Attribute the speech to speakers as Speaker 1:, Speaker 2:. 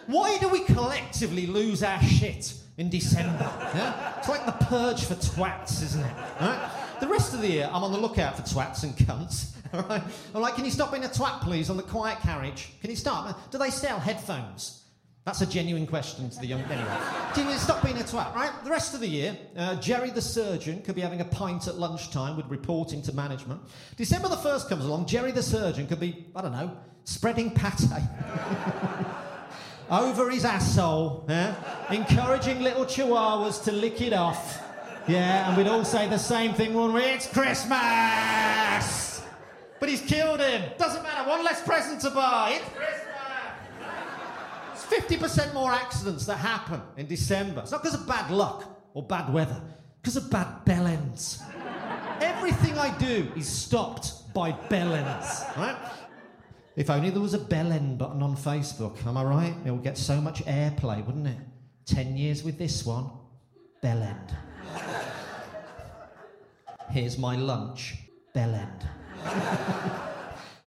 Speaker 1: Why do we collectively lose our shit in December? Yeah? It's like the purge for twats, isn't it? Right? The rest of the year, I'm on the lookout for twats and cunts. All right? I'm like, can you stop being a twat, please, on the quiet carriage? Can you stop? Do they sell headphones? That's a genuine question to the young... Anyway, can you stop being a twat, right? The rest of the year, Jerry the surgeon could be having a pint at lunchtime with reporting to management. December the 1st comes along, Jerry the surgeon could be, I don't know, spreading pate over his asshole, encouraging little chihuahuas to lick it off. Yeah, and we'd all say the same thing, wouldn't we? It's Christmas! But he's killed him. Doesn't matter, one less present to buy. It's Christmas! 50% more accidents that happen in December. It's not because of bad luck or bad weather, because of bad bellends. Everything I do is stopped by bellends, right? If only there was a bellend button on Facebook, am I right? It would get so much airplay, wouldn't it? 10 years with this one, bellend. Here's my lunch, bellend.